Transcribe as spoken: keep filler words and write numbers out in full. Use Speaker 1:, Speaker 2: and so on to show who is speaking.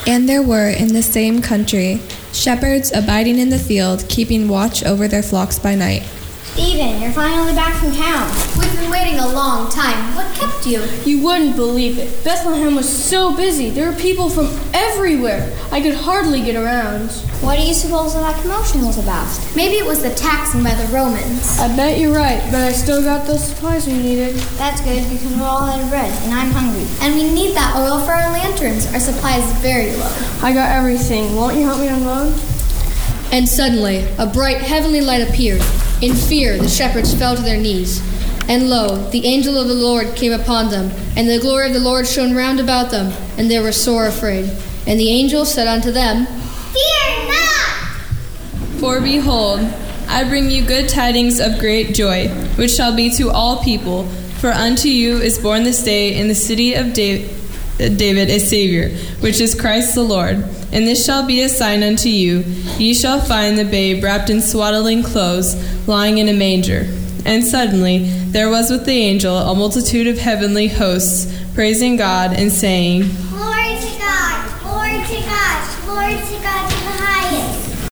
Speaker 1: And there were in the same country shepherds abiding in the field, keeping watch over their flocks by night.
Speaker 2: Stephen, you're finally back from town.
Speaker 3: We've been waiting a long time. What kept you?
Speaker 4: You wouldn't believe it. Bethlehem was so busy. There were people from everywhere. I could hardly get around.
Speaker 2: What do you suppose that commotion was about?
Speaker 3: Maybe it was the taxing by the Romans.
Speaker 4: I bet you're right, but I still got the supplies we needed.
Speaker 2: That's good because we're all out of bread, and I'm hungry.
Speaker 3: And we need that oil for our lanterns. Our supply is very low.
Speaker 4: I got everything. Won't you help me unload?
Speaker 5: And suddenly a bright heavenly light appeared. In fear the shepherds fell to their knees. And lo, the angel of the Lord came upon them, and the glory of the Lord shone round about them, and they were sore afraid. And the angel said unto them,
Speaker 6: Fear not!
Speaker 7: For behold, I bring you good tidings of great joy, which shall be to all people. For unto you is born this day in the city of David a Savior, which is Christ the Lord. And this shall be a sign unto you. Ye shall find the babe wrapped in swaddling clothes, lying in a manger. And suddenly there was with the angel a multitude of heavenly hosts, praising God and saying,
Speaker 6: Glory to God, glory to God, glory to God